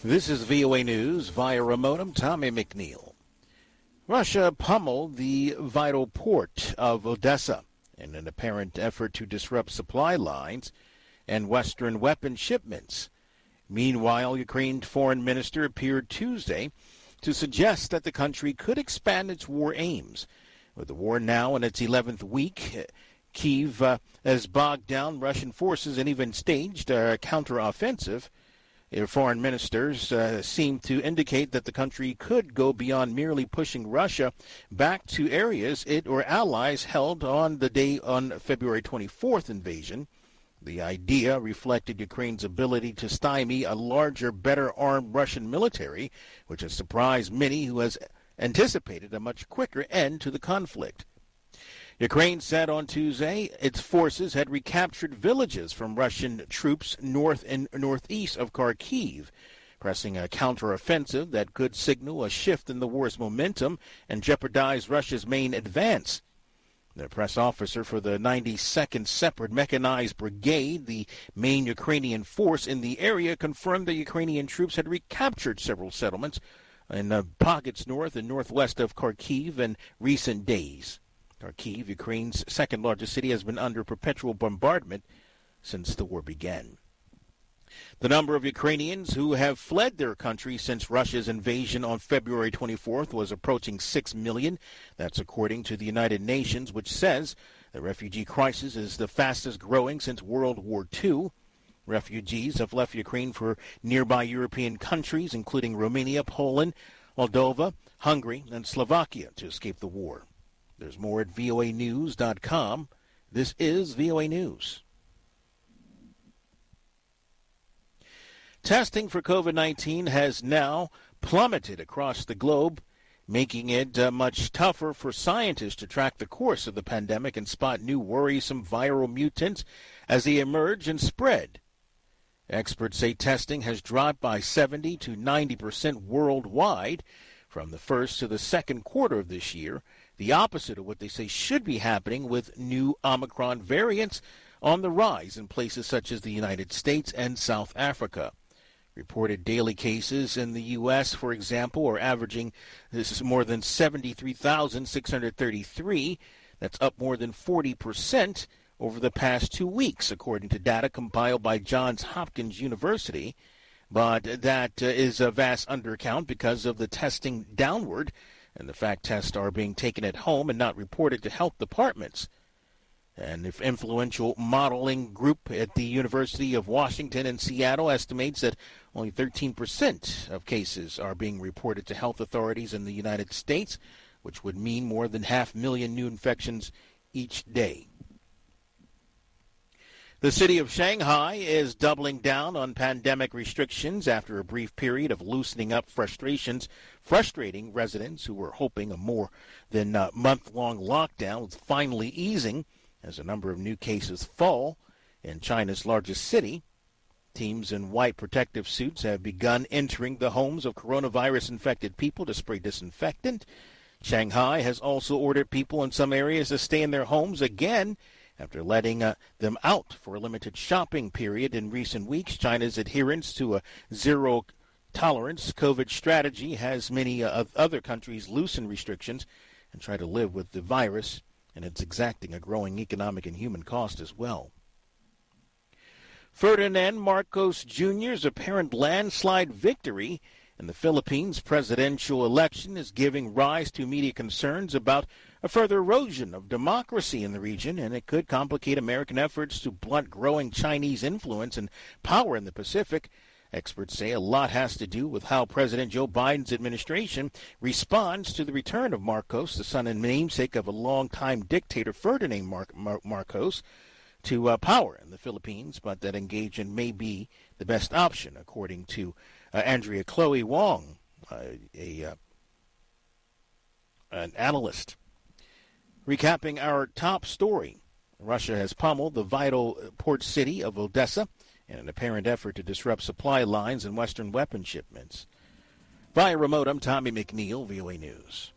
This is VOA News via remote. I'm Tommy McNeil. Russia pummeled the vital port of Odessa in an apparent effort to disrupt supply lines and Western weapon shipments. Meanwhile, Ukraine's foreign minister appeared Tuesday to suggest that the country could expand its war aims. With the war now in its 11th week, Kyiv has bogged down Russian forces and even staged a counteroffensive. Foreign ministers seem to indicate that the country could go beyond merely pushing Russia back to areas it or allies held on February 24th invasion. The idea reflected Ukraine's ability to stymie a larger, better-armed Russian military, which has surprised many who has anticipated a much quicker end to the conflict. Ukraine said on Tuesday its forces had recaptured villages from Russian troops north and northeast of Kharkiv, pressing a counteroffensive that could signal a shift in the war's momentum and jeopardize Russia's main advance. The press officer for the 92nd Separate Mechanized Brigade, the main Ukrainian force in the area, confirmed that Ukrainian troops had recaptured several settlements in pockets north and northwest of Kharkiv in recent days. Kharkiv, Ukraine's second-largest city, has been under perpetual bombardment since the war began. The number of Ukrainians who have fled their country since Russia's invasion on February 24th was approaching 6 million. That's according to the United Nations, which says the refugee crisis is the fastest growing since World War II. Refugees have left Ukraine for nearby European countries, including Romania, Poland, Moldova, Hungary, and Slovakia, to escape the war. There's more at voanews.com. This is VOA News. Testing for COVID-19 has now plummeted across the globe, making it much tougher for scientists to track the course of the pandemic and spot new worrisome viral mutants as they emerge and spread. Experts say testing has dropped by 70 to 90% worldwide from the first to the second quarter of this year, the opposite of what they say should be happening with new Omicron variants on the rise in places such as the United States and South Africa. Reported daily cases in the U.S., for example, are averaging more than 73,633. That's up more than 40% over the past 2 weeks, according to data compiled by Johns Hopkins University. But that is a vast undercount because of the testing downward and the fact tests are being taken at home and not reported to health departments. An influential modeling group at the University of Washington in Seattle estimates that only 13% of cases are being reported to health authorities in the United States, which would mean more than 500,000 new infections each day. The city of Shanghai is doubling down on pandemic restrictions after a brief period of loosening up frustrating residents who were hoping a more than month-long lockdown was finally easing as a number of new cases fall in China's largest city. Teams in white protective suits have begun entering the homes of coronavirus-infected people to spray disinfectant. Shanghai has also ordered people in some areas to stay in their homes again after letting them out for a limited shopping period in recent weeks. China's adherence to a zero-tolerance COVID strategy has many other countries loosen restrictions and try to live with the virus, and it's exacting a growing economic and human cost as well. Ferdinand Marcos Jr.'s apparent landslide victory in the Philippines presidential election is giving rise to media concerns about a further erosion of democracy in the region, and it could complicate American efforts to blunt growing Chinese influence and power in the Pacific. Experts say a lot has to do with how President Joe Biden's administration responds to the return of Marcos, the son and namesake of a longtime dictator Ferdinand Marcos, to power in the Philippines, but that engagement may be the best option, according to Andrea Chloe Wong, an analyst. Recapping our top story, Russia has pummeled the vital port city of Odessa in an apparent effort to disrupt supply lines and Western weapon shipments. Via remote, I'm Tommy McNeil, VOA News.